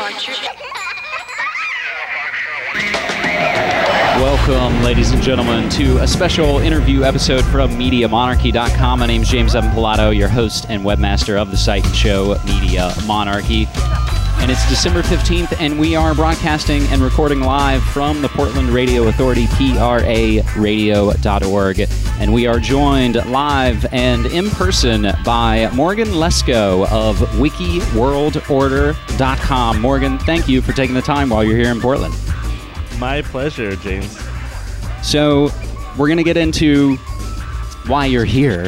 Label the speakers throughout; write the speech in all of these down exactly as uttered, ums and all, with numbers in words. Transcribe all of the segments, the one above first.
Speaker 1: Welcome, ladies and gentlemen, to a special interview episode from Media Monarchy dot com. My name is James Evan Pilato, your host and webmaster of the site and show Media Monarchy. And it's December fifteenth, and we are broadcasting and recording live from the Portland Radio Authority, P R A radio dot org. And we are joined live and in person by Morgan Lesko of Wiki World Order dot com. Morgan, thank you for taking the time while you're here in Portland.
Speaker 2: My pleasure, James.
Speaker 1: So, we're going to get into why you're here.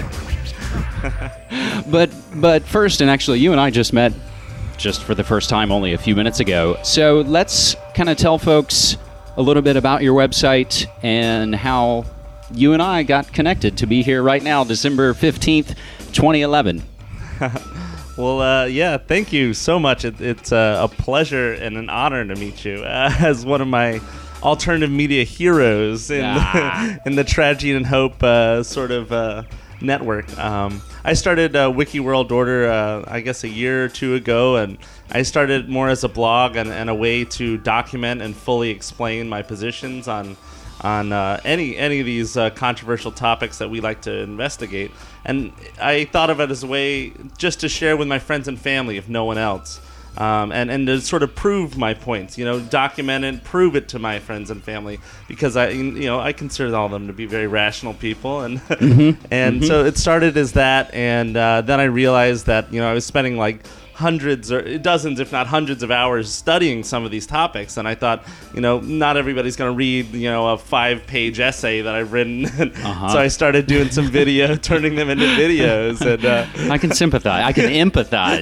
Speaker 1: but but first, and actually you and I just met just for the first time only a few minutes ago. So let's kind of tell folks a little bit about your website and how you and I got connected to be here right now, December fifteenth, twenty eleven.
Speaker 2: Well, uh, yeah, thank you so much. It, it's uh, a pleasure and an honor to meet you uh, as one of my alternative media heroes in, ah. the, in the Tragedy and Hope uh, sort of uh, network. Um, I started uh, Wiki World Order, uh, I guess, a year or two ago, and I started more as a blog and, and a way to document and fully explain my positions on on uh, any any of these uh, controversial topics that we like to investigate. And I thought of it as a way just to share with my friends and family, if no one else, um, and, and to sort of prove my points, you know, document it, prove it to my friends and family, because I, you know, I consider all of them to be very rational people. And mm-hmm. and mm-hmm. so it started as that, and uh, then I realized that, you know, I was spending like hundreds or dozens, if not hundreds of hours studying some of these topics. And I thought, you know, not everybody's going to read, you know, a five page essay that I've written. uh-huh. So I started doing some video, turning them into videos. And uh,
Speaker 1: I can sympathize. I can empathize.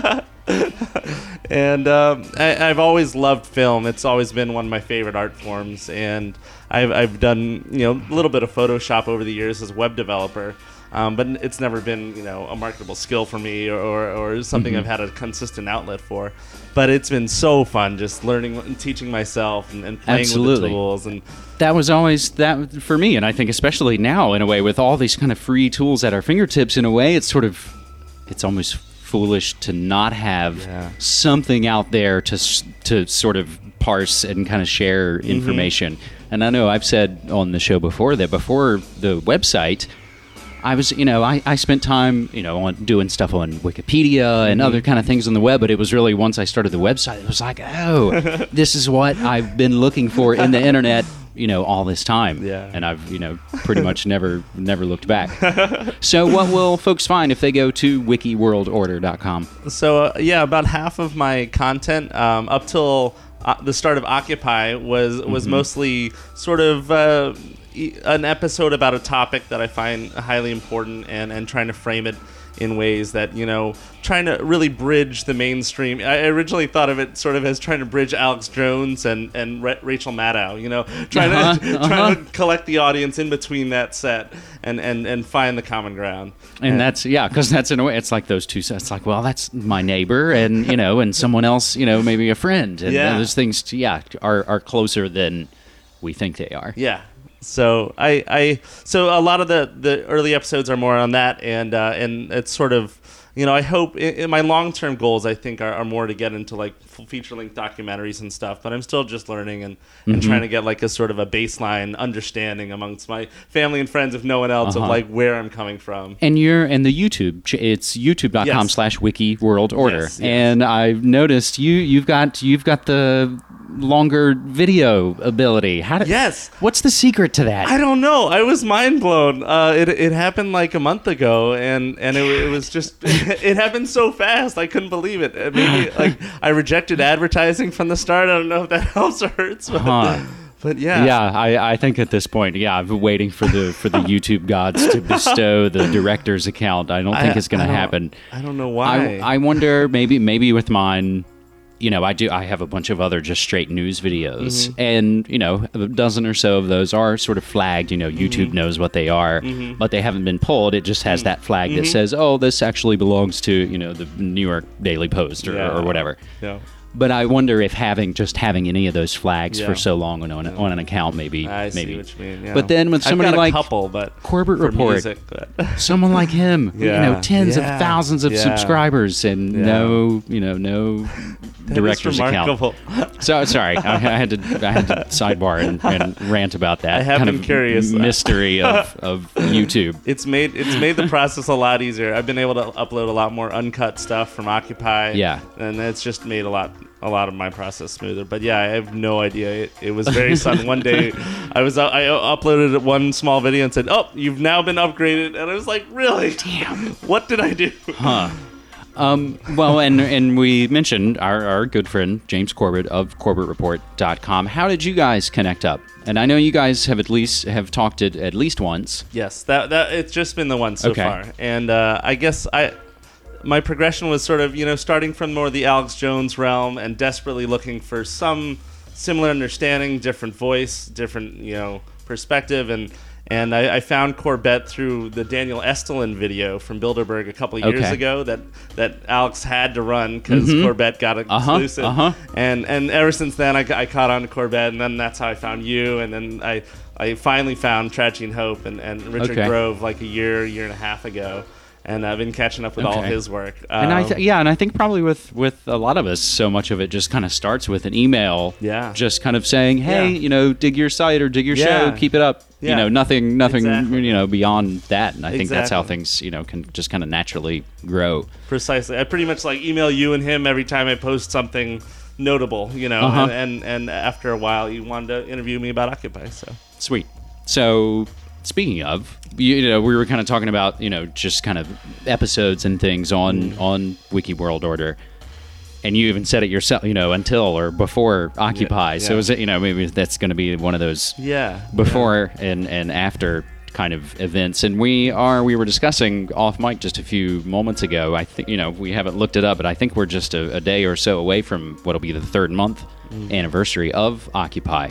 Speaker 2: And um, I, I've always loved film. It's always been one of my favorite art forms. And I've, I've done, you know, a little bit of Photoshop over the years as a web developer. Um, but it's never been, you know, a marketable skill for me, or, or, or something mm-hmm. I've had a consistent outlet for. But it's been so fun just learning and teaching myself and, and playing
Speaker 1: Absolutely.
Speaker 2: with the tools. And
Speaker 1: that was always that for me, and I think especially now, in a way, with all these kind of free tools at our fingertips, in a way, it's sort of, it's almost foolish to not have yeah. something out there to to sort of parse and kind of share information. Mm-hmm. And I know I've said on the show before that before the website, I was, you know, I, I spent time, you know, on doing stuff on Wikipedia and mm-hmm. other kind of things on the web, but it was really once I started the website, it was like, oh, this is what I've been looking for in the internet, you know, all this time.
Speaker 2: Yeah.
Speaker 1: And I've, you know, pretty much never never looked back. So what will folks find if they go to Wiki World Order dot com?
Speaker 2: So, uh, yeah, about half of my content um, up till uh, the start of Occupy was, was mm-hmm. mostly sort of Uh, an episode about a topic that I find highly important, and, and trying to frame it in ways that, you know, trying to really bridge the mainstream. I originally thought of it sort of as trying to bridge Alex Jones and, and Ra- Rachel Maddow, you know, trying, uh-huh, to, uh-huh. trying to collect the audience in between that set and, and, and find the common ground.
Speaker 1: And, and that's, yeah, because that's in a way, it's like those two sets. It's like, well, that's my neighbor and, you know, and someone else, you know, maybe a friend. And
Speaker 2: yeah.
Speaker 1: those things, yeah, are, are closer than we think they are.
Speaker 2: Yeah. So I, I, so a lot of the, the early episodes are more on that, and uh, and it's sort of, you know, I hope in, in my long term goals, I think are, are more to get into like feature length documentaries and stuff. But I'm still just learning and, and mm-hmm. trying to get like a sort of a baseline understanding amongst my family and friends, if no one else, uh-huh. of like where I'm coming from.
Speaker 1: And you're and the YouTube, it's youtube dot com yes. slash Wiki World Order,
Speaker 2: yes, yes.
Speaker 1: and I've noticed you you've got you've got the longer video ability. How did,
Speaker 2: yes.
Speaker 1: What's the secret to that?
Speaker 2: I don't know. I was mind blown. Uh, it it happened like a month ago, and and it, it was just it happened so fast. I couldn't believe it. Maybe like I rejected advertising from the start. I don't know if that helps or hurts, but.
Speaker 1: Huh.
Speaker 2: But yeah,
Speaker 1: yeah, I, I think at this point, yeah, I've been waiting for the for the YouTube gods to bestow the director's account. I don't think I, it's going to happen.
Speaker 2: I don't know why.
Speaker 1: I, I wonder maybe maybe with mine. You know, I do. I have a bunch of other just straight news videos, mm-hmm. and you know, a dozen or so of those are sort of flagged. You know, YouTube mm-hmm. knows what they are, mm-hmm. but they haven't been pulled. It just has mm-hmm. that flag mm-hmm. that says, "Oh, this actually belongs to you know the New York Daily Post or,
Speaker 2: yeah.
Speaker 1: or whatever."
Speaker 2: Yeah.
Speaker 1: But I wonder if having just having any of those flags
Speaker 2: yeah.
Speaker 1: for so long on, yeah. on an account, maybe,
Speaker 2: I
Speaker 1: maybe.
Speaker 2: see what you mean. Yeah.
Speaker 1: But then with somebody
Speaker 2: I've got a
Speaker 1: like
Speaker 2: couple, but
Speaker 1: Corbett Report,
Speaker 2: music, but
Speaker 1: someone like him,
Speaker 2: yeah.
Speaker 1: you know, tens
Speaker 2: yeah.
Speaker 1: of thousands of
Speaker 2: yeah.
Speaker 1: subscribers, and
Speaker 2: yeah.
Speaker 1: no, you know, no
Speaker 2: That
Speaker 1: director's
Speaker 2: is remarkable.
Speaker 1: account. So sorry, I, I had to I had to sidebar and, and rant about that.
Speaker 2: I have
Speaker 1: kind
Speaker 2: been
Speaker 1: of
Speaker 2: curious.
Speaker 1: mystery of, of YouTube.
Speaker 2: It's made it's made the process a lot easier. I've been able to upload a lot more uncut stuff from Occupy.
Speaker 1: Yeah,
Speaker 2: and it's just made a lot a lot of my process smoother. But yeah, I have no idea. It, it was very sudden. One day, I was I uploaded one small video and said, "Oh, you've now been upgraded," and I was like, "Really?
Speaker 1: Damn,
Speaker 2: what did I do?"
Speaker 1: Huh. Um, well, and and we mentioned our, our good friend James Corbett of Corbett Report dot com. How did you guys connect up? And I know you guys have at least have talked it at least once.
Speaker 2: Yes, that that it's just been the one so
Speaker 1: Okay.
Speaker 2: far, and uh, I guess I my progression was sort of you know starting from more the Alex Jones realm and desperately looking for some similar understanding, different voice, different you know perspective, and. And I, I found Corbett through the Daniel Estulin video from Bilderberg a couple of years
Speaker 1: Okay.
Speaker 2: ago that, that Alex had to run because
Speaker 1: Mhm.
Speaker 2: Corbett got
Speaker 1: Uh-huh,
Speaker 2: exclusive.
Speaker 1: uh-huh.
Speaker 2: And and ever since then, I, I caught on to Corbett, and then that's how I found you. And then I, I finally found Tragedy and Hope and, and Richard
Speaker 1: Okay.
Speaker 2: Grove like a year, year and a half ago. And I've been catching up with all
Speaker 1: Okay.
Speaker 2: his work.
Speaker 1: And I
Speaker 2: Um,
Speaker 1: th- yeah, and I think probably with, with a lot of us, so much of it just kind of starts with an email.
Speaker 2: Yeah.
Speaker 1: Just kind of saying, hey,
Speaker 2: Yeah.
Speaker 1: you know, dig your site or dig your
Speaker 2: Yeah.
Speaker 1: show, keep it up. You
Speaker 2: Yeah.
Speaker 1: know, nothing, nothing,
Speaker 2: Exactly.
Speaker 1: you know, beyond that. And I think that's how
Speaker 2: Exactly.
Speaker 1: things, you know, can just kind of naturally grow.
Speaker 2: Precisely. I pretty much like email you and him every time I post something notable, you know.
Speaker 1: Uh-huh.
Speaker 2: And, and and after a while, you wanted to interview me about Occupy, so.
Speaker 1: Sweet. So, speaking of, you, you know, we were kind of talking about, you know, just kind of episodes and things on
Speaker 2: Mm.
Speaker 1: on Wiki World Order, and you even said it yourself, you know, until or before Occupy.
Speaker 2: Yeah,
Speaker 1: So,
Speaker 2: yeah.
Speaker 1: is it, you know, maybe that's going to be one of those
Speaker 2: Yeah.
Speaker 1: before and and after kind of events. And we are we were discussing off mic just a few moments ago. I think, you know, we haven't looked it up, but I think we're just a, a day or so away from what'll be the third month
Speaker 2: Mm.
Speaker 1: anniversary of Occupy.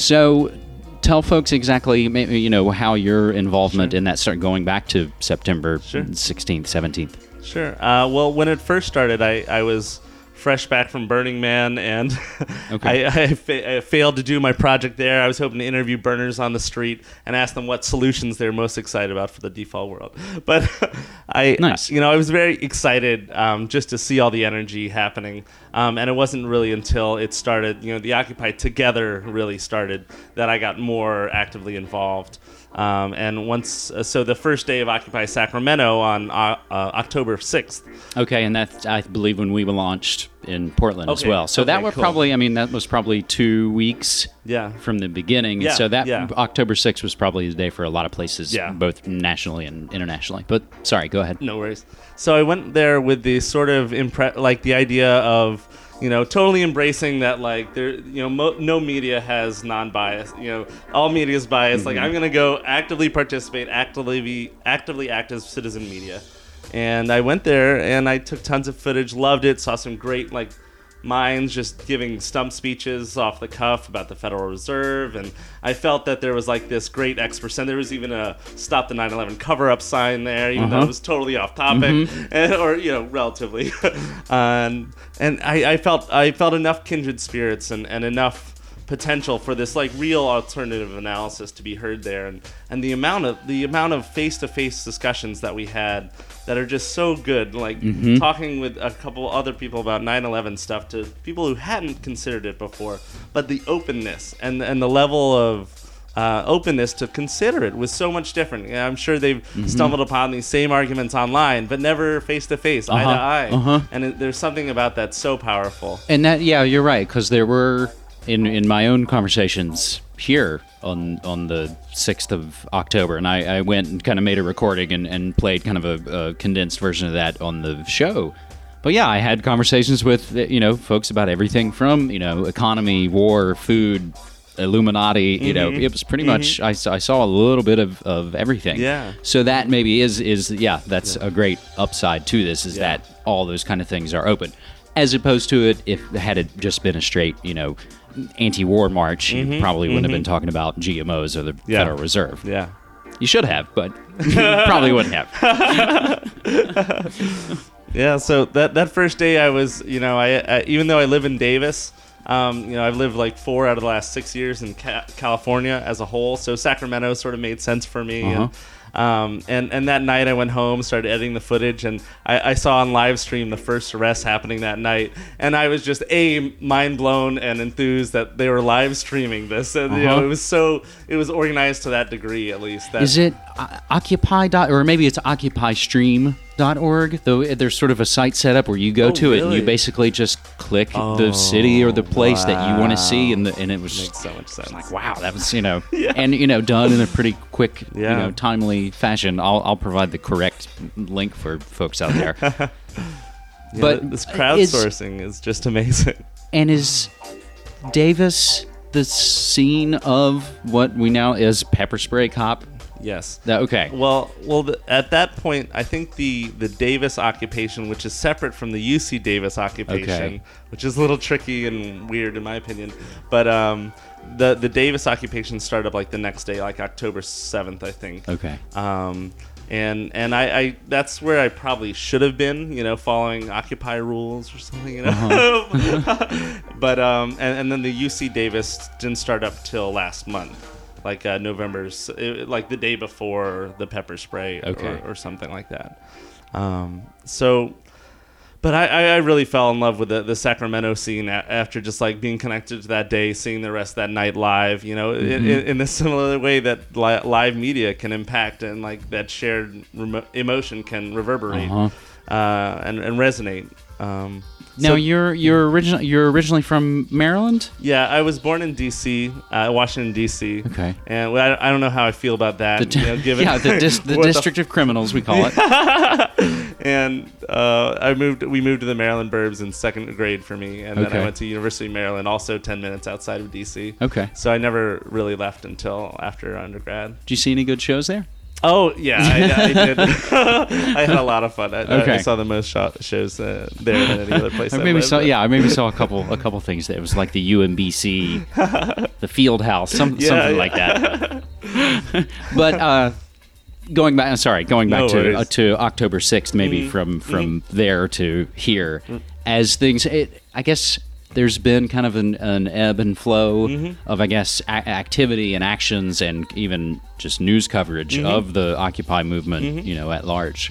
Speaker 1: So tell folks exactly, maybe, you know, how your involvement in that started going back to September
Speaker 2: Sure.
Speaker 1: sixteenth, seventeenth.
Speaker 2: Sure. Uh, well, when it first started, I, I was fresh back from Burning Man, and
Speaker 1: Okay.
Speaker 2: I, I, fa- I failed to do my project there. I was hoping to interview burners on the street and ask them what solutions they're most excited about for the default world. But I,
Speaker 1: Nice.
Speaker 2: you know, I was very excited um, just to see all the energy happening. Um, and it wasn't really until it started, you know, the Occupy Together really started that I got more actively involved. Um, and once, uh, so the first day of Occupy Sacramento on uh, uh, October sixth.
Speaker 1: Okay, and that's, I believe, when we were launched in Portland as
Speaker 2: Okay,
Speaker 1: well. So
Speaker 2: okay,
Speaker 1: that were
Speaker 2: cool.
Speaker 1: probably, I mean, that was probably two weeks
Speaker 2: Yeah.
Speaker 1: from the beginning.
Speaker 2: Yeah,
Speaker 1: And so that
Speaker 2: yeah.
Speaker 1: October sixth was probably the day for a lot of places,
Speaker 2: Yeah.
Speaker 1: both nationally and internationally. But sorry, go ahead.
Speaker 2: No worries. So I went there with the sort of impre- like the idea of, you know, totally embracing that, like, there, you know, mo- no media has non-bias. You know, all media is biased.
Speaker 1: Mm-hmm.
Speaker 2: Like, I'm gonna go actively participate, actively be, actively act as citizen media. And I went there and I took tons of footage, loved it, saw some great like minds just giving stump speeches off the cuff about the Federal Reserve, and I felt that there was like this great X percent. There was even a Stop the nine eleven cover-up sign there, even though
Speaker 1: Uh-huh.
Speaker 2: it was totally off topic, and, or you know, relatively. and and I, I felt I felt enough kindred spirits and, and enough potential for this like real alternative analysis to be heard there, and, and the amount of the amount of face-to-face discussions that we had that are just so good, like
Speaker 1: Mhm.
Speaker 2: talking with a couple other people about nine eleven stuff to people who hadn't considered it before, but the openness and and the level of uh, openness to consider it was so much different. Yeah, I'm sure they've stumbled upon these same arguments online, but never face to face, eye to
Speaker 1: Uh-huh,
Speaker 2: eye.
Speaker 1: uh-huh.
Speaker 2: And it, there's something about that so powerful.
Speaker 1: And that, yeah, you're right, because there were in in my own conversations here on on the sixth of October, and I, I went and kind of made a recording and, and played kind of a, a condensed version of that on the show. But yeah, I had conversations with, you know, folks about everything from, you know, economy, war, food, Illuminati. You know,
Speaker 2: Mhm.
Speaker 1: it was pretty much I, saw- I saw a little bit of, of everything.
Speaker 2: Yeah.
Speaker 1: So that maybe is is yeah, that's a great upside to this is
Speaker 2: Yeah.
Speaker 1: that all those kind of things are open, as opposed to it if had it just been a straight, you know, anti-war march, you probably wouldn't have been talking about G M Os or the
Speaker 2: Mm-hmm, Yeah.
Speaker 1: Federal Reserve.
Speaker 2: Yeah.
Speaker 1: You should have, but you probably wouldn't have.
Speaker 2: Yeah, so that that first day I was, you know, I, I even though I live in Davis, um, you know, I've lived like four out of the last six years in ca- California as a whole, so Sacramento sort of made sense for me.
Speaker 1: Uh-huh.
Speaker 2: And Um, and, and that night I went home, started editing the footage, and I, I saw on live stream the first arrest happening that night. And I was just, A, mind blown and enthused that they were live streaming this. And, uh-huh. you know, it was so, it was organized to that degree, at least. That,
Speaker 1: Is it uh, Occupy dot, or maybe it's Occupy Stream dot org? Though there's sort of a site set up where you go
Speaker 2: oh,
Speaker 1: to
Speaker 2: really?
Speaker 1: it and you basically just click
Speaker 2: oh,
Speaker 1: the city or the place
Speaker 2: wow.
Speaker 1: that you want to see, and the, and it was
Speaker 2: makes so much sense.
Speaker 1: Like, wow, that was, you know,
Speaker 2: yeah.
Speaker 1: and you know, done in a pretty quick,
Speaker 2: yeah.
Speaker 1: you know, timely fashion. I'll I'll provide the correct link for folks out there.
Speaker 2: yeah,
Speaker 1: but
Speaker 2: this crowdsourcing is, is just amazing.
Speaker 1: And is Davis the scene of what we now is Pepper Spray Cop?
Speaker 2: Yes.
Speaker 1: That, okay.
Speaker 2: Well, well, the, at that point, I think the, the Davis occupation, which is separate from the U C Davis occupation,
Speaker 1: okay.
Speaker 2: which is a little tricky and weird in my opinion, but um, the the Davis occupation started up like the next day, like October seventh, I think.
Speaker 1: Okay.
Speaker 2: Um, and and I, I that's where I probably should have been, you know, following Occupy rules or something, you know. Uh-huh. but um, and, and then the U C Davis didn't start up till last month. Like uh, November's, it, like the day before the pepper spray,
Speaker 1: okay.
Speaker 2: or, or something like that. Um, so, but I, I really fell in love with the, the Sacramento scene a- after just like being connected to that day, seeing the rest of that night live. You know, mm-hmm. in, in a similar way that li- live media can impact, and like that shared remo- emotion can reverberate
Speaker 1: uh-huh.
Speaker 2: uh, and, and resonate. Um,
Speaker 1: Now
Speaker 2: so,
Speaker 1: you're you're original you're originally from Maryland?
Speaker 2: Yeah, I was born in D C, uh, Washington D C.
Speaker 1: Okay.
Speaker 2: And I, I don't know how I feel about that.
Speaker 1: The di-
Speaker 2: you know, given
Speaker 1: yeah, the, dis- the district the f- of criminals, we call it.
Speaker 2: and uh, I moved. We moved to the Maryland Burbs in second grade for me, and then
Speaker 1: okay.
Speaker 2: I went to University of Maryland, also ten minutes outside of D C.
Speaker 1: Okay.
Speaker 2: So I never really left until after undergrad.
Speaker 1: Did you see any good shows there?
Speaker 2: Oh yeah, I, I did. I had a lot of fun. I,
Speaker 1: okay.
Speaker 2: I saw the most shot shows uh, there than any other place.
Speaker 1: I
Speaker 2: I
Speaker 1: maybe
Speaker 2: lived,
Speaker 1: saw.
Speaker 2: but.
Speaker 1: Yeah, I maybe saw a couple a couple things. That it was like the U M B C, the Field House, some,
Speaker 2: yeah,
Speaker 1: something
Speaker 2: yeah.
Speaker 1: like that. But uh, going back, sorry, going back
Speaker 2: no
Speaker 1: to uh, to October sixth, maybe
Speaker 2: mm-hmm.
Speaker 1: from from
Speaker 2: mm-hmm.
Speaker 1: there to here, mm-hmm. as things. It, I guess. There's been kind of an, an ebb and flow mm-hmm. of, I guess, a- activity and actions, and even just news coverage mm-hmm. of the Occupy movement, mm-hmm. you know, at large.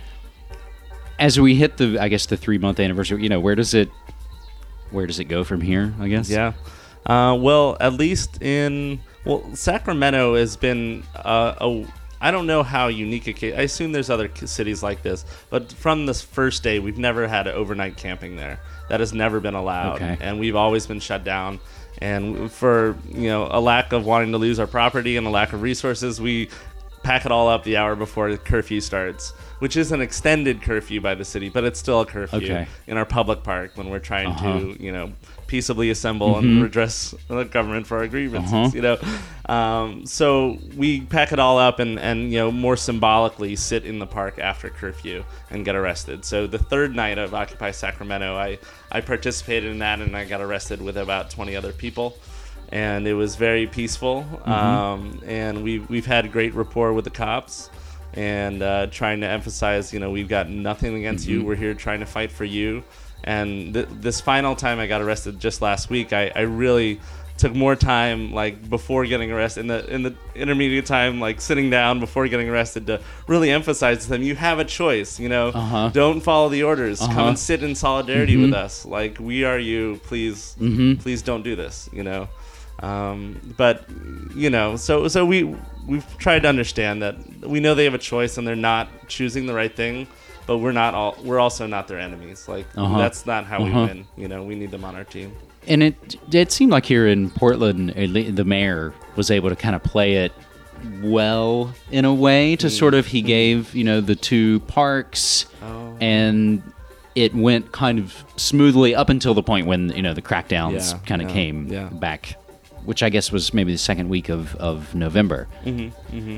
Speaker 1: As we hit the, I guess, the three month anniversary, you know, where does it, where does it go from here? I guess.
Speaker 2: Yeah. Uh, well, at least in well, Sacramento has been uh, a. I don't know how unique a case. I assume there's other cities like this, but from this first day, we've never had overnight camping there. That has never been allowed,
Speaker 1: okay.
Speaker 2: and we've always been shut down. And for you know a lack of wanting to lose our property and a lack of resources, we pack it all up the hour before the curfew starts, which is an extended curfew by the city, but it's still a curfew
Speaker 1: okay.
Speaker 2: in our public park when we're trying uh-huh. to you know peaceably assemble
Speaker 1: mm-hmm.
Speaker 2: and redress the government for our grievances.
Speaker 1: Uh-huh.
Speaker 2: You know, um, so we pack it all up and and you know more symbolically sit in the park after curfew and get arrested. So the third night of Occupy Sacramento, I I participated in that and I got arrested with about twenty other people, and it was very peaceful. Mm-hmm. Um, and we we've had great rapport with the cops. And uh, trying to emphasize, you know, we've got nothing against mm-hmm. you. We're here trying to fight for you. And th- this final time I got arrested just last week, I, I really took more time, like before getting arrested, in the in the intermediate time, like sitting down before getting arrested, to really emphasize to them, you have a choice. You know,
Speaker 1: uh-huh.
Speaker 2: don't follow the orders.
Speaker 1: Uh-huh.
Speaker 2: Come and sit in solidarity
Speaker 1: mm-hmm.
Speaker 2: with us. Like we are you. Please,
Speaker 1: mm-hmm.
Speaker 2: please don't do this. You know. Um, but you know, so so we we've tried to understand that we know they have a choice and they're not choosing the right thing, but we're not all we're also not their enemies. Like
Speaker 1: uh-huh.
Speaker 2: that's not how
Speaker 1: uh-huh.
Speaker 2: we win. You know, we need them on our team.
Speaker 1: And it it seemed like here in Portland, the mayor was able to kind of play it well in a way. To mm. sort of he gave you know the two parks, oh. and it went kind of smoothly up until the point when you know the crackdowns
Speaker 2: yeah,
Speaker 1: kind of
Speaker 2: yeah,
Speaker 1: came
Speaker 2: yeah.
Speaker 1: back, which I guess was maybe the second week of, of November.
Speaker 2: Mm-hmm, mm-hmm.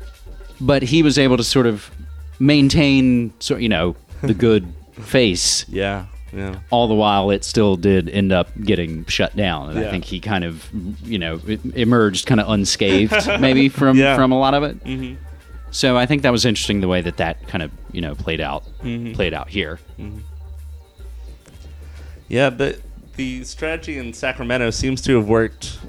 Speaker 1: But he was able to sort of maintain, so you know, the good face.
Speaker 2: Yeah, yeah.
Speaker 1: All the while, it still did end up getting shut down, and
Speaker 2: yeah.
Speaker 1: I think he kind of, you know, emerged kind of unscathed, maybe from
Speaker 2: yeah.
Speaker 1: from a lot of it.
Speaker 2: Mm-hmm.
Speaker 1: So I think that was interesting the way that that kind of you know played out,
Speaker 2: mm-hmm.
Speaker 1: played out here.
Speaker 2: Mm-hmm. Yeah, but the strategy in Sacramento seems to have worked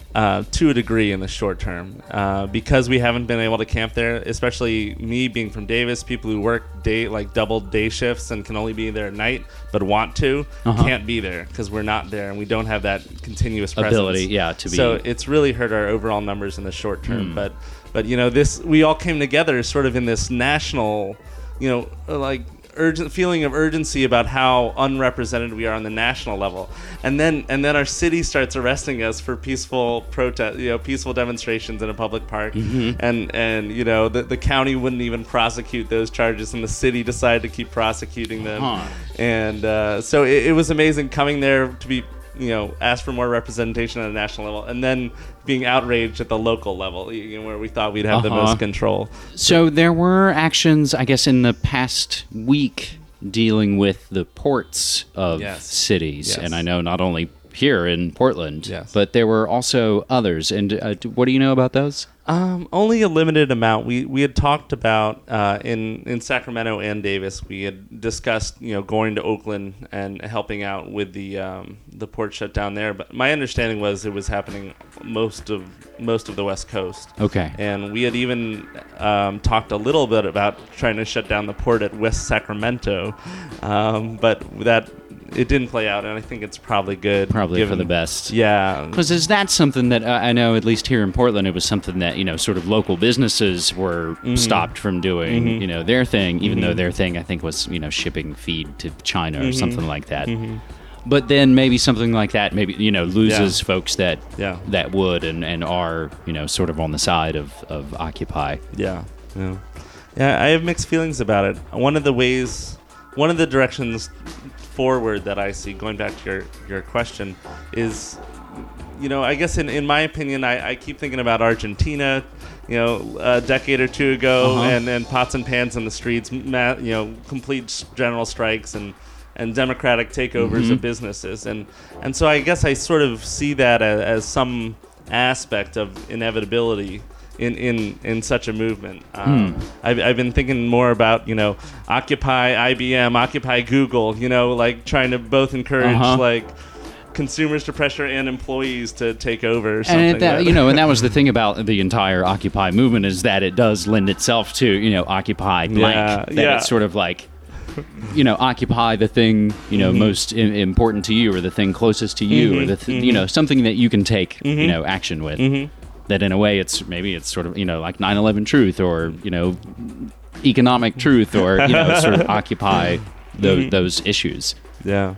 Speaker 2: uh, to a degree in the short term, uh, because we haven't been able to camp there. Especially me being from Davis, people who work day like double day shifts and can only be there at night, but want to uh-huh. can't be there because we're not there and we don't have that continuous presence.
Speaker 1: Ability, yeah, to be.
Speaker 2: So it's really hurt our overall numbers in the short term. Mm. But but you know, this we all came together sort of in this national, you know, like. urgent feeling of urgency about how unrepresented we are on the national level, and then and then our city starts arresting us for peaceful protest, you know, peaceful demonstrations in a public park, mm-hmm. and and you know the the county wouldn't even prosecute those charges, and the city decided to keep prosecuting them, huh. and uh, so it, it was amazing coming there to be. You know, ask for more representation at a national level, and then being outraged at the local level, you know, where we thought we'd have uh-huh. the most control.
Speaker 1: So there were actions, I guess, in the past week dealing with the ports of yes. cities, yes. and I know not only here in Portland, yes. but there were also others. And uh, what do you know about those?
Speaker 2: Um, only a limited amount. We we had talked about uh, in in Sacramento and Davis. We had discussed, you know, going to Oakland and helping out with the um, the port shutdown there. But my understanding was it was happening most of most of the West Coast.
Speaker 1: Okay.
Speaker 2: And we had even um, talked a little bit about trying to shut down the port at West Sacramento, um, but that. It didn't play out, and I think it's probably good.
Speaker 1: Probably
Speaker 2: given,
Speaker 1: for the best.
Speaker 2: Yeah.
Speaker 1: Because is that something that, uh, I know, at least here in Portland, it was something that, you know, sort of local businesses were mm-hmm. stopped from doing, mm-hmm. you know, their thing, even mm-hmm. though their thing, I think, was, you know, shipping feed to China or mm-hmm. something like that. Mm-hmm. But then maybe something like that, maybe, you know, loses yeah. folks that yeah. that would and, and are, you know, sort of on the side of, of Occupy.
Speaker 2: Yeah. Yeah. Yeah, I have mixed feelings about it. One of the ways, one of the directions forward that I see, going back to your, your question, is, you know, I guess in, in my opinion, I, I keep thinking about Argentina, you know, a decade or two ago, uh-huh. and then pots and pans in the streets, ma- you know, complete general strikes and, and democratic takeovers mm-hmm. of businesses. And, and so I guess I sort of see that as, as some aspect of inevitability in, in, in such a movement. Um, hmm. I've, I've been thinking more about, you know, Occupy I B M, Occupy Google, you know, like trying to both encourage uh-huh. like consumers to pressure and employees to take over or something.
Speaker 1: And that, you know, and that was the thing about the entire Occupy movement, is that it does lend itself to, you know, Occupy blank.
Speaker 2: Yeah,
Speaker 1: that
Speaker 2: yeah.
Speaker 1: it's sort of like, you know, occupy the thing, you know, mm-hmm. most I- important to you, or the thing closest to you, mm-hmm. or the th- mm-hmm. you know, something that you can take, mm-hmm. you know, action with. Mm-hmm. That in a way it's maybe it's sort of, you know, like nine eleven truth, or, you know, economic truth, or, you know, sort of occupy those, mm-hmm. those issues.
Speaker 2: Yeah.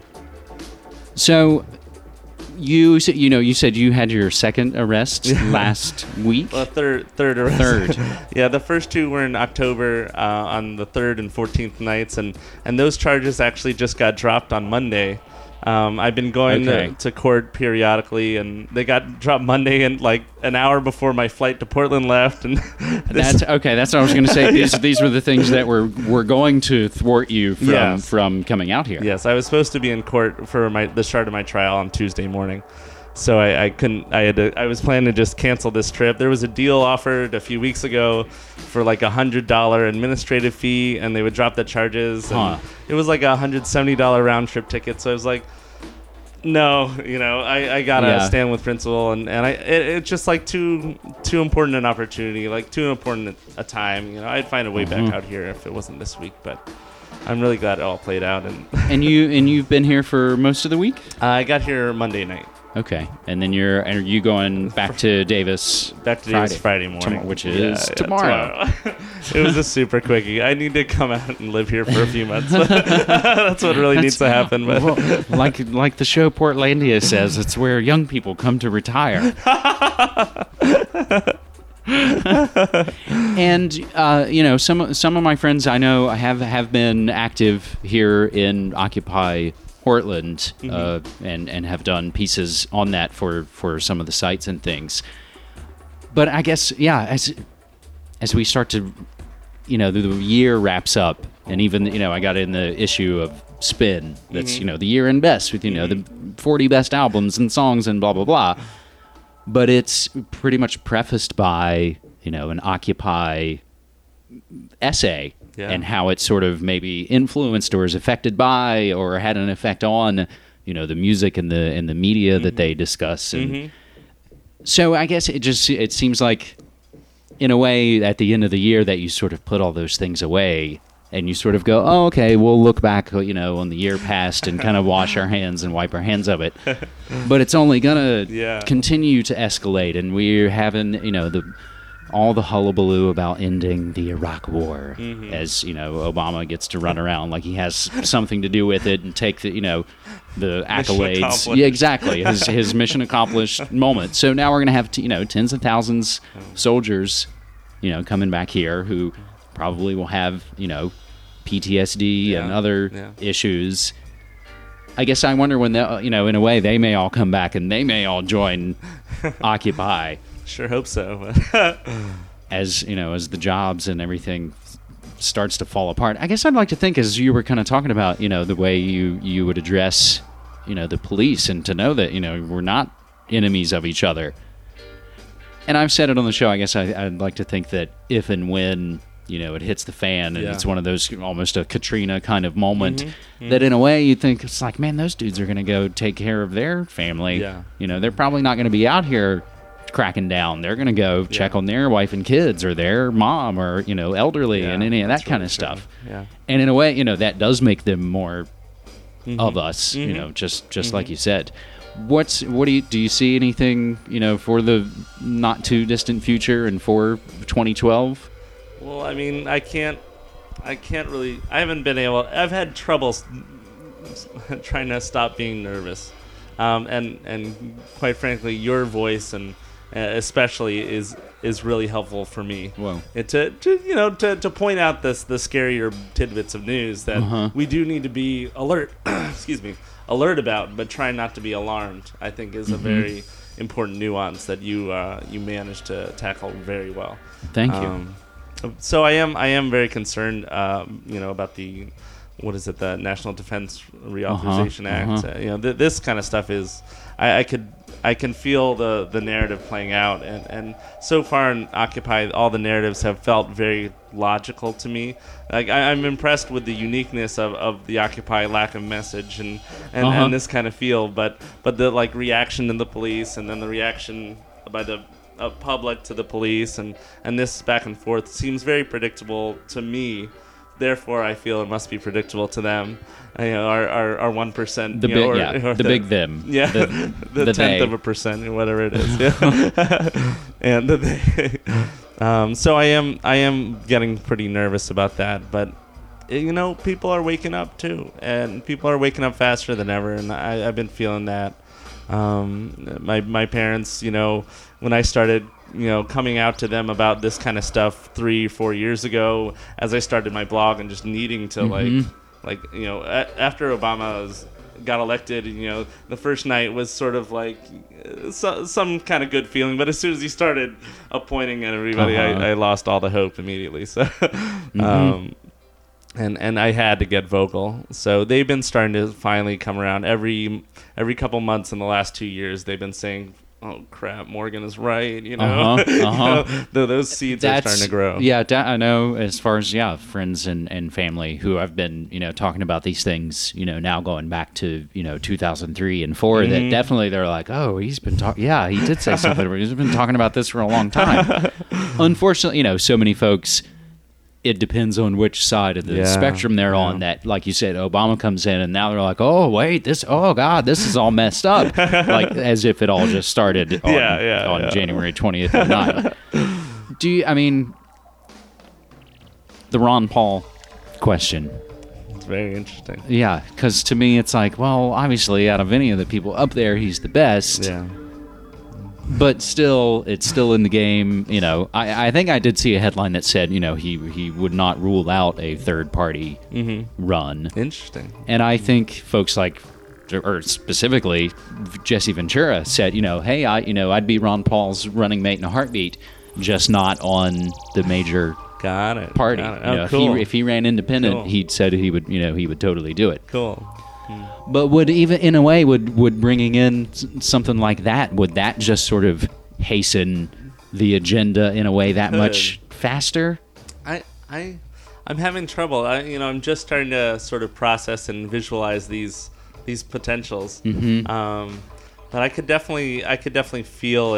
Speaker 1: So you said, you know, you said you had your second arrest last week.
Speaker 2: Well, third, third arrest.
Speaker 1: Third.
Speaker 2: Yeah, the first two were in October uh, on the third and fourteenth nights, and and those charges actually just got dropped on Monday. Um, I've been going
Speaker 1: okay.
Speaker 2: to, to court periodically, and they got dropped Monday, and like an hour before my flight to Portland left. And
Speaker 1: that's okay. That's what I was going to say. These yeah. these were the things that were were going to thwart you from
Speaker 2: yes.
Speaker 1: from coming out here.
Speaker 2: Yes, I was supposed to be in court for my the start of my trial on Tuesday morning, so I, I couldn't. I had to, I was planning to just cancel this trip. There was a deal offered a few weeks ago for like a hundred dollar administrative fee, and they would drop the charges. And
Speaker 1: huh.
Speaker 2: it was like a hundred seventy dollar round trip ticket. So I was like, no, you know, I, I gotta yeah. stand with principle, and and I it, it's just like too too important an opportunity, like too important a time. You know, I'd find a way mm-hmm. back out here if it wasn't this week, but I'm really glad it all played out. And
Speaker 1: and you and you've been here for most of the week?
Speaker 2: Uh, I got here Monday night.
Speaker 1: Okay, and then you're are you going back to Davis?
Speaker 2: Back to
Speaker 1: Friday,
Speaker 2: Davis Friday morning,
Speaker 1: Tom- which is
Speaker 2: yeah,
Speaker 1: tomorrow.
Speaker 2: Yeah, tomorrow. It was a super quickie. I need to come out and live here for a few months. That's what really That's, needs to happen. But
Speaker 1: well, like like the show Portlandia says, it's where young people come to retire. And uh, you know, some some of my friends I know have have been active here in Occupy Portland, mm-hmm. uh, and and have done pieces on that for, for some of the sites and things. But I guess, yeah, as as we start to, you know, the, the year wraps up, and even, you know, I got in the issue of Spin, that's, mm-hmm. you know, the year in best, with, you know, the forty best albums and songs and blah, blah, blah. But it's pretty much prefaced by, you know, an Occupy essay. Yeah. And how it sort of maybe influenced or is affected by or had an effect on, you know, the music and the and the media mm-hmm. that they discuss. And
Speaker 2: mm-hmm.
Speaker 1: So I guess it just it seems like, in a way, at the end of the year, that you sort of put all those things away, and you sort of go, oh, okay, we'll look back, you know, on the year past and kind of wash our hands and wipe our hands of it. But it's only gonna
Speaker 2: yeah.
Speaker 1: continue to escalate, and we're having, you know, the all the hullabaloo about ending the Iraq War, mm-hmm. as, you know, Obama gets to run around like he has something to do with it and take the, you know, the accolades. Yeah, exactly. His his mission accomplished moment. So now we're going to have, t- you know, tens of thousands of soldiers, you know, coming back here who probably will have, you know, P T S D yeah. and other yeah. issues. I guess I wonder when, they, you know, in a way, they may all come back and they may all join Occupy.
Speaker 2: Sure hope so.
Speaker 1: As, you know, as the jobs and everything starts to fall apart. I guess I'd like to think, as you were kind of talking about, you know, the way you, you would address, you know, the police, and to know that, you know, we're not enemies of each other. And I've said it on the show, I guess I, I'd like to think that if and when, you know, it hits the fan and yeah. it's one of those almost a Katrina kind of moment, mm-hmm. Mm-hmm. that in a way you think it's like, man, those dudes are going to go take care of their family.
Speaker 2: Yeah.
Speaker 1: You know, they're probably not going to be out here cracking down. They're going to go yeah. check on their wife and kids or their mom or, you know, elderly yeah, and any of that kind really of stuff.
Speaker 2: Yeah.
Speaker 1: And in a way, you know, that does make them more mm-hmm. of us,
Speaker 2: mm-hmm.
Speaker 1: you know, just, just
Speaker 2: mm-hmm.
Speaker 1: like you said. What's, what do you, do you see anything, you know, for the not too distant future and for twenty twelve?
Speaker 2: Well, I mean, I can't, I can't really, I haven't been able, I've had trouble trying to stop being nervous. Um, and, and quite frankly, your voice and uh, especially is is really helpful for me.
Speaker 1: Whoa.
Speaker 2: It, to, to you know to, to point out this the scarier tidbits of news that
Speaker 1: uh-huh.
Speaker 2: we do need to be alert. excuse me, alert about, but try not to be alarmed. I think is a mm-hmm. very important nuance that you uh, you managed to tackle very well.
Speaker 1: Thank you.
Speaker 2: Um, so I am I am very concerned, um, you know, about the. What is it? The National Defense Reauthorization
Speaker 1: uh-huh,
Speaker 2: Act.
Speaker 1: uh-huh.
Speaker 2: Uh, you know, th- this kind of stuff is. I, I could, I can feel the, the narrative playing out, and, and so far in Occupy, all the narratives have felt very logical to me. Like I, I'm impressed with the uniqueness of, of the Occupy lack of message and and,
Speaker 1: uh-huh.
Speaker 2: and this kind of feel, but but the like reaction to the police, and then the reaction by the uh, public to the police, and and this back and forth seems very predictable to me. Therefore, I feel it must be predictable to them. Uh, you know, our our, our one percent.
Speaker 1: The
Speaker 2: you
Speaker 1: big,
Speaker 2: know, or,
Speaker 1: yeah,
Speaker 2: or
Speaker 1: the, the big them.
Speaker 2: Yeah,
Speaker 1: the,
Speaker 2: the,
Speaker 1: the
Speaker 2: tenth
Speaker 1: they.
Speaker 2: of a percent, or whatever it is. Yeah. and the they. Um, so I am I am getting pretty nervous about that, but you know, people are waking up too, and people are waking up faster than ever, and I, I've been feeling that. Um, my my parents, you know, when I started. You know, coming out to them about this kind of stuff three, four years ago, as I started my blog and just needing to
Speaker 1: mm-hmm.
Speaker 2: like, like you know, a- after Obama was, got elected, you know, the first night was sort of like uh, so, some kind of good feeling, but as soon as he started appointing everybody,
Speaker 1: uh-huh.
Speaker 2: I, I lost all the hope immediately. So,
Speaker 1: mm-hmm.
Speaker 2: um, and and I had to get vocal. So they've been starting to finally come around every every couple months in the last two years. They've been saying. Oh crap! Morgan is right. You know,
Speaker 1: uh-huh, uh-huh.
Speaker 2: you know the, those seeds
Speaker 1: That's,
Speaker 2: are starting to grow.
Speaker 1: Yeah, da- I know. As far as yeah, friends and, and family who have been you know talking about these things, you know, now going back to you know two thousand three and four,
Speaker 2: mm-hmm.
Speaker 1: that definitely they're like, oh, he's been talking. Yeah, he did say something. But he's been talking about this for a long time. Unfortunately, you know, so many folks. It depends on which side of the
Speaker 2: yeah,
Speaker 1: spectrum they're
Speaker 2: yeah.
Speaker 1: on. That, like you said, Obama comes in and now they're like, "Oh wait, this, oh God, this is all messed up," like as if it all just started on,
Speaker 2: yeah, yeah,
Speaker 1: on
Speaker 2: yeah.
Speaker 1: January twentieth or not. Do you? I mean, the Ron Paul question.
Speaker 2: It's very interesting.
Speaker 1: Yeah, because to me, it's like, well, obviously, out of any of the people up there, he's the best.
Speaker 2: Yeah.
Speaker 1: But still, it's still in the game. You know, I, I think I did see a headline that said, you know, he he would not rule out a third party
Speaker 2: mm-hmm.
Speaker 1: run.
Speaker 2: Interesting.
Speaker 1: And I think folks like, or specifically, Jesse Ventura said, you know, hey, I you know, I'd be Ron Paul's running mate in a heartbeat, just not on the major
Speaker 2: got it
Speaker 1: party.
Speaker 2: Got it.
Speaker 1: You
Speaker 2: Oh,
Speaker 1: know,
Speaker 2: cool.
Speaker 1: if he if he ran independent,
Speaker 2: Cool.
Speaker 1: he'd said he would, you know, he would totally do it.
Speaker 2: Cool.
Speaker 1: But would even in a way would would bringing in s- something like that, would that just sort of hasten the agenda in a way that
Speaker 2: Could.
Speaker 1: much faster?
Speaker 2: I I I'm having trouble. I you know I'm just starting to sort of process and visualize these these potentials.
Speaker 1: Mm-hmm.
Speaker 2: Um, but I could definitely I could definitely feel it.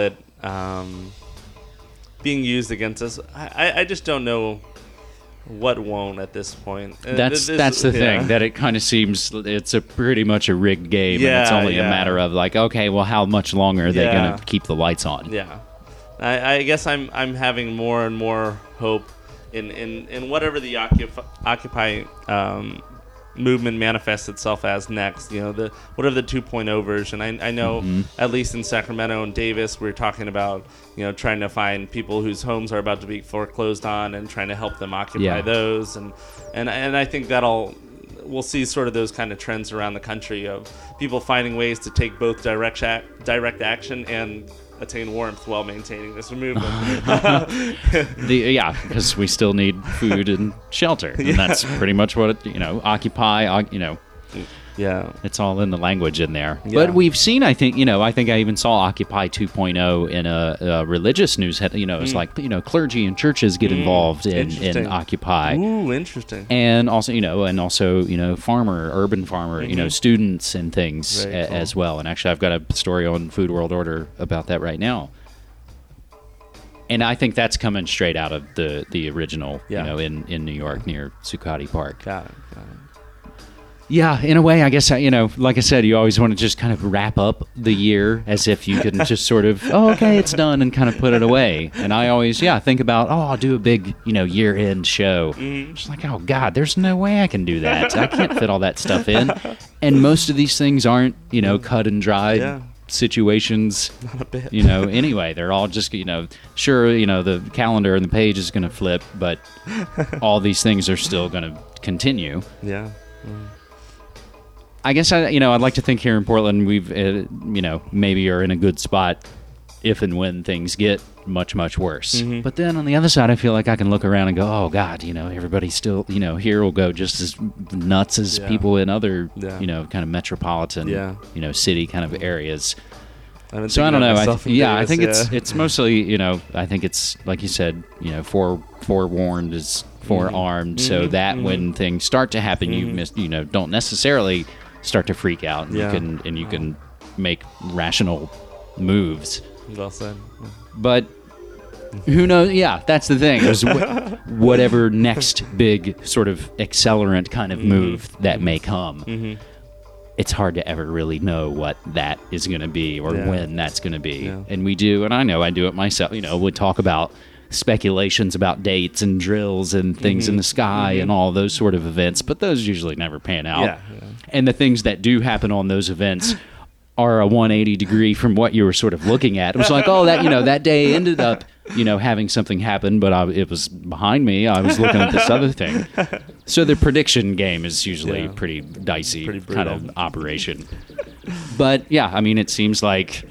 Speaker 2: um, being used against us. I, I just don't know what won't at this point.
Speaker 1: That's
Speaker 2: this,
Speaker 1: that's the
Speaker 2: yeah.
Speaker 1: thing, that it kind of seems it's a pretty much a rigged game,
Speaker 2: yeah,
Speaker 1: and it's only
Speaker 2: yeah.
Speaker 1: a matter of like, okay, well, how much longer are they
Speaker 2: Yeah.
Speaker 1: going to keep the lights on?
Speaker 2: Yeah, I, I guess I'm I'm having more and more hope in in, in whatever the Occupy, Occupy um, movement manifests itself as next. You know, the whatever the two point oh version. I I know
Speaker 1: Mm-hmm.
Speaker 2: at least in Sacramento and Davis, we're talking about, you know, trying to find people whose homes are about to be foreclosed on and trying to help them occupy
Speaker 1: Yeah.
Speaker 2: those. And and and I think that'll we'll see sort of those kind of trends around the country of people finding ways to take both direct ac- direct action and attain warmth while maintaining this movement.
Speaker 1: The, yeah, because we still need food and shelter, and
Speaker 2: Yeah.
Speaker 1: that's pretty much what it, you know, occupy. o- You know,
Speaker 2: Yeah.
Speaker 1: it's all in the language in there.
Speaker 2: Yeah.
Speaker 1: But we've seen, I think, you know, I think I even saw Occupy two point oh in a, a religious news head. You know, it's like, you know, clergy and churches get involved in, in
Speaker 2: Interesting.
Speaker 1: Occupy.
Speaker 2: Ooh, interesting.
Speaker 1: And also, you know, and also, you know, farmer, urban farmer, you know, students and things
Speaker 2: Very
Speaker 1: a-
Speaker 2: cool.
Speaker 1: as well. And actually, I've got a story on Food World Order about that right now. And I think that's coming straight out of the the original,
Speaker 2: Yeah.
Speaker 1: you know, in, in New York near Zuccotti Park.
Speaker 2: Got it. Got it.
Speaker 1: Yeah, in a way, I guess, I- you know, like I said, you always want to just kind of wrap up the year as if you can just sort of, oh, okay, it's done, and kind of put it away. And I always, yeah, think about, oh, I'll do a big, you know, year-end show.
Speaker 2: Mm-hmm.
Speaker 1: Just like, oh, God, there's no way I can do that. I can't fit all that stuff in. And most of these things aren't, you know, cut and dried
Speaker 2: Yeah.
Speaker 1: situations,
Speaker 2: Not a bit.
Speaker 1: you know, anyway. They're all just, you know, sure, you know, the calendar and the page is going to flip, but all these things are still going to continue.
Speaker 2: Yeah.
Speaker 1: I guess I, you know, I'd like to think here in Portland we've, uh, you know, maybe are in a good spot if and when things get much, much worse.
Speaker 2: Mm-hmm.
Speaker 1: But then on the other side, I feel like I can look around and go, oh God, you know, everybody's still, you know, here will go just as nuts as
Speaker 2: Yeah.
Speaker 1: people in other,
Speaker 2: Yeah.
Speaker 1: you know, kind of metropolitan,
Speaker 2: Yeah.
Speaker 1: you know, city kind of areas.
Speaker 2: I've been
Speaker 1: So I
Speaker 2: thinking
Speaker 1: don't
Speaker 2: about
Speaker 1: know. I
Speaker 2: myself
Speaker 1: th-
Speaker 2: in
Speaker 1: yeah, I
Speaker 2: Davis,
Speaker 1: think it's
Speaker 2: yeah.
Speaker 1: it's mostly, you know, I think it's like you said, you know, fore forewarned is forearmed, so that when things start to happen, you miss, you know, don't necessarily start to freak out, and
Speaker 2: Yeah.
Speaker 1: you can and you can make rational moves.
Speaker 2: Well said. Yeah.
Speaker 1: But who knows? Yeah, that's the thing. Is wh- whatever next big sort of accelerant kind of move that may come. It's hard to ever really know what that is going to be or
Speaker 2: Yeah.
Speaker 1: when that's going to be.
Speaker 2: Yeah.
Speaker 1: And we do, and I know I do it myself. You know, we talk about speculations about dates and drills and things in the sky and all those sort of events, but those usually never pan out.
Speaker 2: Yeah, yeah.
Speaker 1: And the things that do happen on those events are a one eighty degree from what you were sort of looking at. It was like, oh, that, you know, that day ended up, you know, having something happen, but I, it was behind me. I was looking at this other thing. So the prediction game is usually
Speaker 2: Yeah.
Speaker 1: pretty dicey
Speaker 2: Pretty
Speaker 1: kind
Speaker 2: brutal.
Speaker 1: of operation. But yeah, I mean, it seems like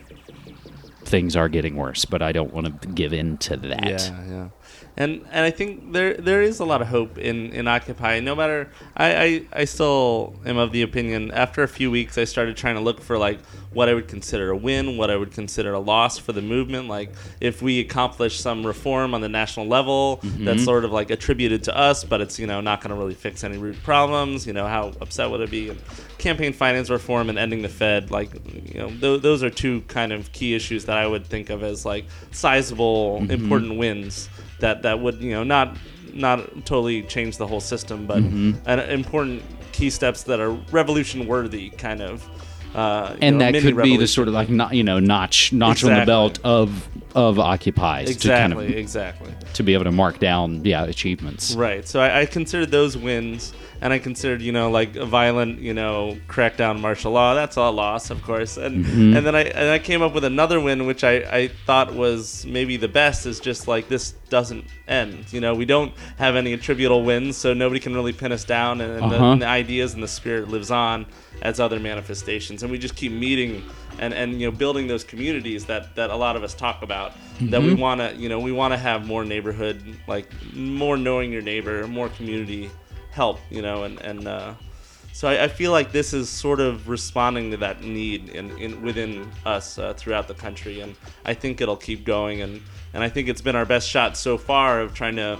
Speaker 1: things are getting worse, but I don't want to give in to that.
Speaker 2: Yeah, yeah. And and I think there there is a lot of hope in, in Occupy. No matter, I, I, I still am of the opinion, after a few weeks, I started trying to look for, like, what I would consider a win, what I would consider a loss for the movement. Like, if we accomplish some reform on the national level that's sort of, like, attributed to us, but it's, you know, not going to really fix any root problems, you know, how upset would it be? And campaign finance reform and ending the Fed, like, you know, th- those are two kind of key issues that I would think of as, like, sizable, important wins. That, that would, you know, not not totally change the whole system, but an important key steps that are revolution worthy, kind of. Uh, you
Speaker 1: And
Speaker 2: know,
Speaker 1: that
Speaker 2: mini
Speaker 1: could be the
Speaker 2: revolution.
Speaker 1: sort of like, not, you know, notch notch on the
Speaker 2: Exactly.
Speaker 1: belt of of Occupies
Speaker 2: exactly,
Speaker 1: to kind of
Speaker 2: exactly.
Speaker 1: to be able to mark down, yeah, achievements.
Speaker 2: Right. So I, I considered those wins, and I considered, you know, like a violent, you know, crackdown on martial law. That's a loss, of course. And
Speaker 1: Mm-hmm.
Speaker 2: and then I and I came up with another win, which I, I thought was maybe the best. Is just like, this doesn't end. You know, we don't have any attributable wins, so nobody can really pin us down, and, and, the,
Speaker 1: Uh-huh.
Speaker 2: and the ideas and the spirit lives on as other manifestations, and we just keep meeting and, and you know, building those communities that, that a lot of us talk about. That we want to, you know, we want to have more neighborhood, like more knowing your neighbor, more community help, you know, and and uh, so I, I feel like this is sort of responding to that need in, in within us uh, throughout the country, and I think it'll keep going, and and I think it's been our best shot so far of trying to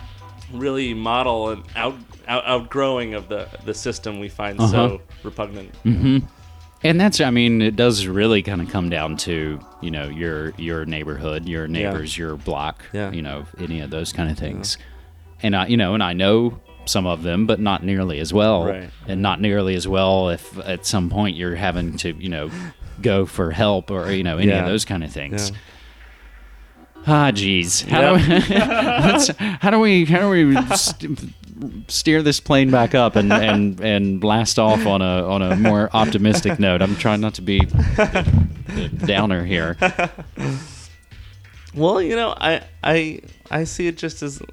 Speaker 2: really model an out, out outgrowing of the the system we find
Speaker 1: Uh-huh.
Speaker 2: so repugnant.
Speaker 1: Mm-hmm. And that's, I mean, it does really kind of come down to, you know, your your neighborhood, your neighbors, yeah. your block,
Speaker 2: yeah.
Speaker 1: you know, any of those kind of things. Yeah. And I, you know, and I know some of them, but not nearly as well.
Speaker 2: Right.
Speaker 1: And not nearly as well if at some point you're having to, you know, go for help or, you know, any
Speaker 2: yeah.
Speaker 1: of those kind of things.
Speaker 2: Yeah.
Speaker 1: Ah, geez. How,
Speaker 2: Yep.
Speaker 1: do we, let's, how do we how do we st- steer this plane back up and, and, and blast off on a on a more optimistic note? I'm trying not to be the, the downer here.
Speaker 2: Well, you know, I I I see it just as uh,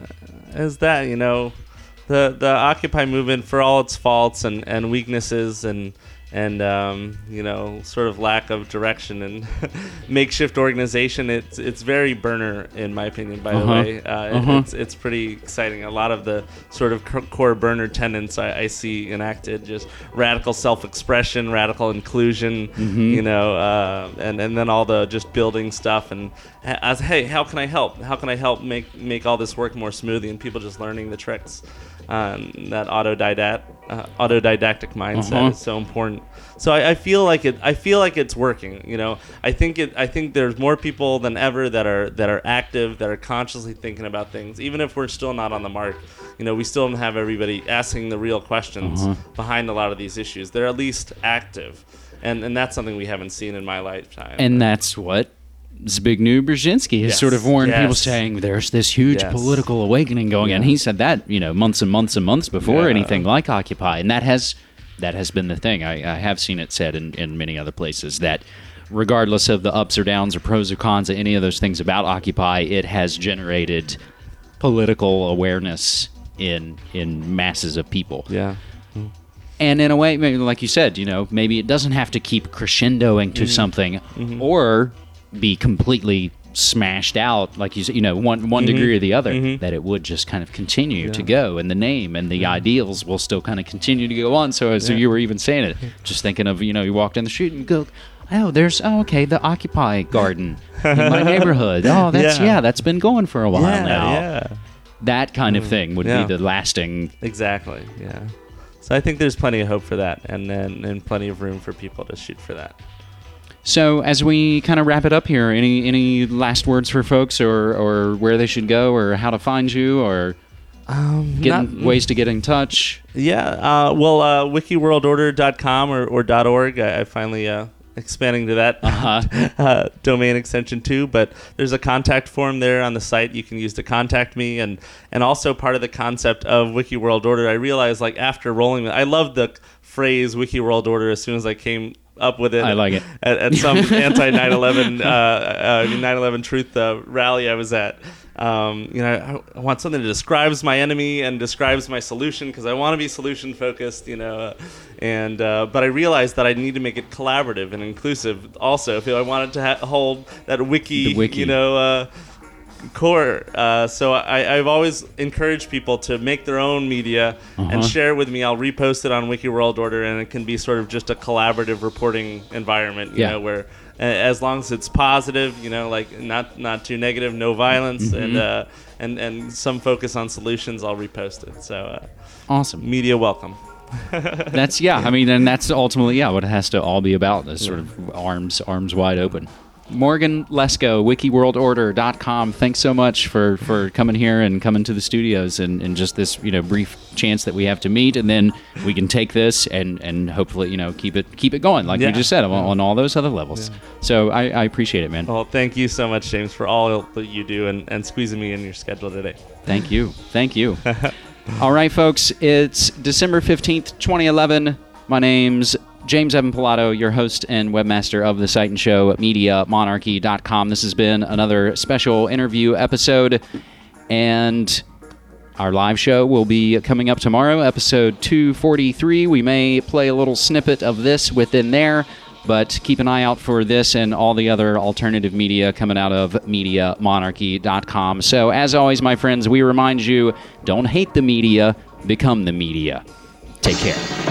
Speaker 2: as that. You know, the the Occupy movement, for all its faults and, and weaknesses and. And um, you know, sort of lack of direction and makeshift organization. It's it's very Burner, in my opinion. By
Speaker 1: uh-huh.
Speaker 2: the way, uh,
Speaker 1: uh-huh.
Speaker 2: it's it's pretty exciting. A lot of the sort of core Burner tenets I, I see enacted: just radical self-expression, radical inclusion.
Speaker 1: Mm-hmm.
Speaker 2: You know, uh, and and then all the just building stuff. And as hey, how can I help? How can I help make make all this work more smoothly? And people just learning the tricks. Um, that autodidact, uh, autodidactic mindset
Speaker 1: uh-huh.
Speaker 2: is so important. So I, I feel like it. I feel like it's working. You know, I think it. I think there's more people than ever that are that are active, that are consciously thinking about things. Even if we're still not on the mark, you know, we still don't have everybody asking the real questions
Speaker 1: uh-huh.
Speaker 2: behind a lot of these issues. They're at least active, and and that's something we haven't seen in my lifetime.
Speaker 1: And that's what Zbigniew Brzezinski has
Speaker 2: yes.
Speaker 1: sort of warned
Speaker 2: yes.
Speaker 1: people, saying there's this huge
Speaker 2: yes.
Speaker 1: political awakening going,
Speaker 2: yeah.
Speaker 1: and he said that, you know, months and months and months before
Speaker 2: yeah.
Speaker 1: anything like Occupy, and that has that has been the thing. I, I have seen it said in, in many other places that regardless of the ups or downs or pros or cons of any of those things about Occupy, it has generated political awareness in in masses of people.
Speaker 2: Yeah.
Speaker 1: And in a way, maybe like you said, you know, maybe it doesn't have to keep crescendoing to mm-hmm. something, mm-hmm. or be completely smashed out, like you said, you know, one one mm-hmm. degree or the other, mm-hmm. that it would just kind of continue yeah. to go, and the name and the yeah. ideals will still kind of continue to go on. So as yeah. you were even saying it, just thinking of, you know, you walk down the street and go, oh, there's, oh, okay, the Occupy garden in my neighborhood. Oh, that's, yeah. yeah, that's been going for a while
Speaker 2: yeah,
Speaker 1: now.
Speaker 2: Yeah.
Speaker 1: That kind of thing would
Speaker 2: yeah.
Speaker 1: be the lasting.
Speaker 2: Exactly, yeah. So I think there's plenty of hope for that, and then and plenty of room for people to shoot for that.
Speaker 1: So as we kind of wrap it up here, any any last words for folks, or, or where they should go, or how to find you, or
Speaker 2: um,
Speaker 1: getting,
Speaker 2: not,
Speaker 1: ways to get in touch?
Speaker 2: Yeah, uh, well, uh, wiki world order dot com or, or .org. I, I finally uh, expanding to that
Speaker 1: uh-huh.
Speaker 2: uh, domain extension too. But there's a contact form there on the site you can use to contact me, and and also part of the concept of Wiki World Order. I realized, like, after rolling, I love the phrase Wiki World Order as soon as I came up with it.
Speaker 1: I like it.
Speaker 2: At, at some anti nine eleven uh, uh, nine eleven truth uh, rally I was at. Um, you know, I, I want something that describes my enemy and describes my solution, because I want to be solution focused. You know, uh, and uh, but I realized that I need to make it collaborative and inclusive. Also, if I wanted to ha- hold that wiki,
Speaker 1: wiki.
Speaker 2: you know. Uh, core uh, so I, I've always encouraged people to make their own media uh-huh. and share it with me. I'll repost it on Wiki World Order, and it can be sort of just a collaborative reporting environment, you
Speaker 1: yeah.
Speaker 2: know, where uh, as long as it's positive, you know, like not not too negative, no violence, mm-hmm. and uh, and and some focus on solutions, I'll repost it. So uh,
Speaker 1: awesome.
Speaker 2: Media welcome.
Speaker 1: That's yeah I mean, and that's ultimately yeah what it has to all be about, is sort of arms arms wide open. Morgan Lesko, wiki world order dot com. Thanks so much for, for coming here and coming to the studios, and, and just this, you know, brief chance that we have to meet, and then we can take this and, and hopefully, you know, keep it keep it going, like
Speaker 2: yeah.
Speaker 1: you just said, on, on all those other levels. Yeah. So I, I appreciate it, man.
Speaker 2: Well, thank you so much, James, for all that you do and, and squeezing me in your schedule today.
Speaker 1: Thank you. Thank you. All right, folks, it's December fifteenth, twenty eleven. My name's James Evan Pilato, your host and webmaster of the site and show, media monarchy dot com. This has been another special interview episode, and our live show will be coming up tomorrow, episode two forty-three. We may play a little snippet of this within there, but keep an eye out for this and all the other alternative media coming out of media monarchy dot com. So, as always, my friends, we remind you, don't hate the media, become the media. Take care.